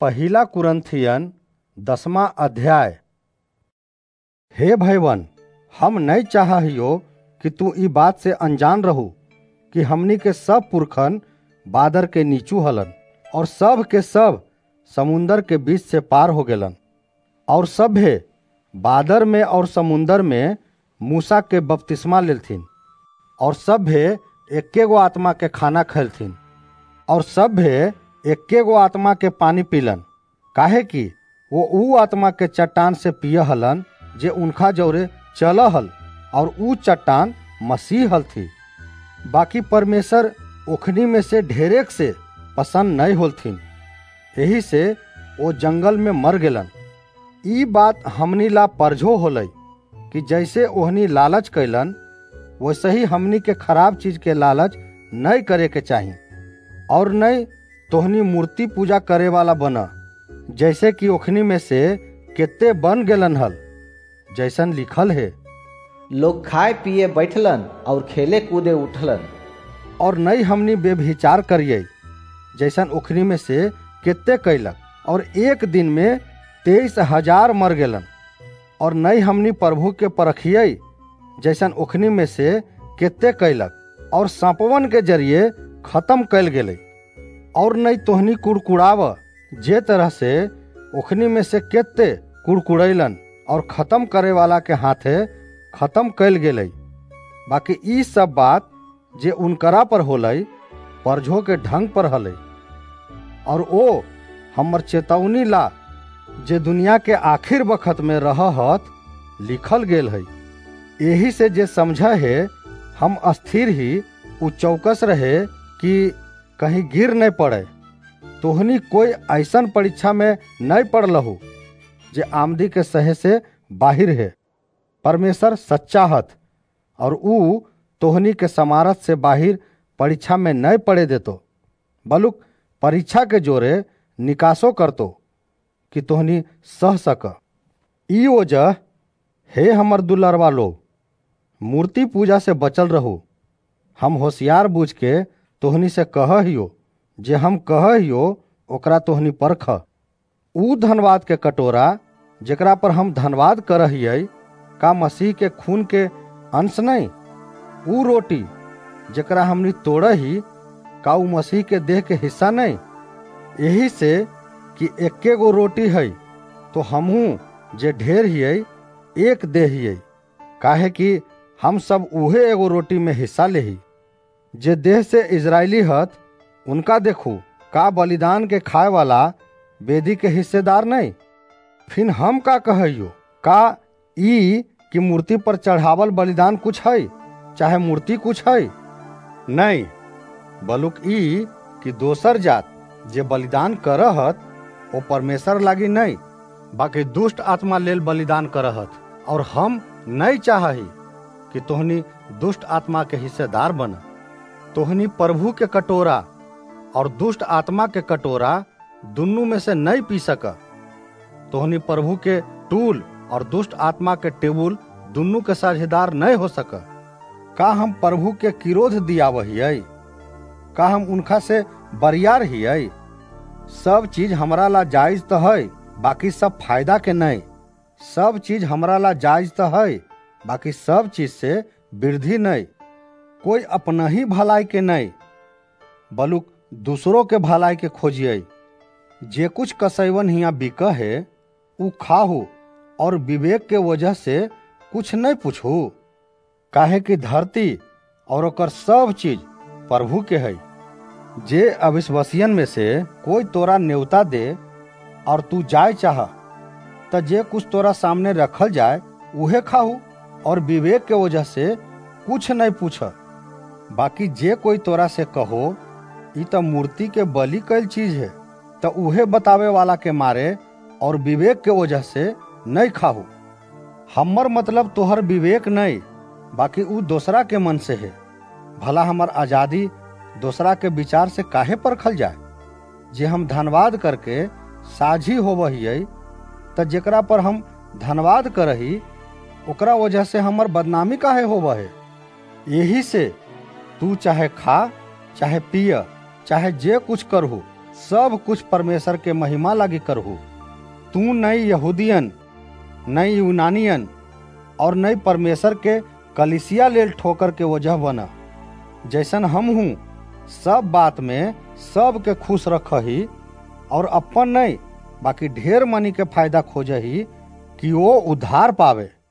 पहिला कुरंथियन 10वां अध्याय। हे भाईवन, हम नहीं चाहियो कि तू ई बात से अनजान रहू कि हमनी के सब पुरखन बादर के नीचू हलन और सब के सब समुंदर के बीच से पार हो गेलन, और सभे बादर में और समुंदर में मूसा के बपतिस्मा लेलथिन, और सभे एक्के गो आत्मा के खाना खैलथिन, और सभे एक्के गो आत्मा के पानी पीलन, काहे कि वो ऊ आत्मा के चट्टान से पिय हलन जे उनका जौरे चल हल, और ऊ चट्टान मसीह हल थी। बाकी परमेश्वर ओखनी में से ढेरेक से पसंद नहीं होलथिन, यही से वो जंगल में मर गेलन। ई बात हमनी ला परझो होलई कि जैसे ओहनी लालच कैलन वैसे ही हमनी के खराब चीज के लालच नहीं करे के चाहिए, और नहीं तोहनी मूर्ति पूजा करे वाला बना, जैसे कि ओखनी में से केते बन गेलन हल। जैसन लिखल है, लोग खाए पिए बैठलन और खेले कूदे उठलन। और नहीं हमनी बेभिचार करिए, जैसन ओखनी में से केते कैलक, और एक दिन में 23,000 मर गेलन। और नहीं हमनी प्रभु के परखिए, जैसन ओखनी में से केते कैलक और सांपवन के जरिए खत्म कैल गेले। और नहीं तोहनी कुड़कुड़ाव, जे तरह से ओखनी में से केते कुड़कुड़ैलन और खत्म करे वाला के हाथे खत्म कैल गेले। बाकी ई सब बात जे उनकरा पर होलई परझो के ढंग पर हले, और ओ हमर चेतावनी ला जे दुनिया के आखिर वक्त में रहत लिखल गेल है। यही से जे समझा है हम अस्थिर ही उ चौकस रहे कि कहीं गिर नहीं पड़े। तोहनी कोई ऐसन परीक्षा में नहीं पड़लहु जे आमदी के सहे से बाहिर है। परमेश्वर सच्चा हत, और ऊ तोहनी के समारत से बाहिर परीक्षा में नहीं पड़े देतो, बलुक परीक्षा के जोरे निकासो करतो कि तोहनी सह सक। ई वजह हे हमर दुलरवा लोग, मूर्ति पूजा से बचल रहू। हम होशियार बूझ के तोहनी से कहहियो, जे हम कहहियो ओकरा तोहनी परख। ऊ धन्यवाद के कटोरा जेकरा पर हम धन्यवाद करहियै, का मसीह के खून के अंश नहीं? ऊ रोटी जेकरा हमनी तोड़ही, का ऊ मसीह के देह के हिस्सा नहीं? यही से कि एक्के गो रोटी है तो हमहू जे ढेर हियै एक देह हियै, काहे कि हम सब उहे एगो रोटी में हिस्सा लेही। जे देह से इजरायली हत उनका देखू, का बलिदान के खाए वाला वेदी के हिस्सेदार नहीं? फिर हम का कहियो, का ई कि मूर्ति पर चढ़ावल बलिदान कुछ है, चाहे मूर्ति कुछ है? नहीं, बलुक ई कि दोसर जात जे बलिदान करहत वो परमेश्वर लागी नहीं, बाकी दुष्ट आत्मा लेल बलिदान करहत। और हम नहीं चाही कि तोहनी दुष्ट आत्मा के हिस्सेदार बन। तोहनी प्रभु के कटोरा और दुष्ट आत्मा के कटोरा दुन्नु में से नहीं पी सक। तोहनी प्रभु के टूल और दुष्ट आत्मा के टेबुल दुन्नु के साझेदार नहीं हो सक। का हम प्रभु के किरोध दियावहियै? का हम उनका से बरियार हियै? सब चीज हमरा ला जायज तो है, बाकी सब फायदा के नहीं। सब चीज हमरा ला जायज तो है, बाकी सब चीज से वृद्धि नहीं। कोई अपना ही भलाई के नहीं, बलुक दूसरों के भलाई के खोजिए। जे कुछ कसैवन हिया बिक है ऊ खाहू, और विवेक के वजह से कुछ नहीं पूछू, काहे कि धरती और ओकर सब चीज प्रभु के है। जे अविश्वसियन में से कोई तोरा न्योता दे और तू जाए चाह, त जे कुछ तोरा सामने रखल जाए उहे खाहू, और विवेक के वजह से कुछ नहीं पूछ। बाकी जे कोई तोरा से कहो ई तो मूर्ति के बलि कैल चीज है, तो उहे बतावे वाला के मारे और विवेक के वजह से नहीं खाहू। हमर मतलब तोहर विवेक नहीं, बाकी ऊ दोसरा के मन से है। भला हमर आजादी दोसरा के विचार से काहे परखल जाए? जे हम धन्यवाद करके साझी होवहियै, त जेकरा पर हम धन्यवाद करही ओकरा वजह से हमर बदनामी काहे होवह है? यही से तू चाहे खा, चाहे पिय, चाहे जे कुछ करहु, सब कुछ परमेश्वर के महिमा लागी करहू। तू नई यहूदियन, नई यूनानियन और नई परमेश्वर के कलिसिया लेल ठोकर के वजह बना। जैसन हम हूँ सब बात में सब के खुश रखही और अपन नहीं बाकी ढेर मनी के फायदा खोजही कि वो उद्धार पावे।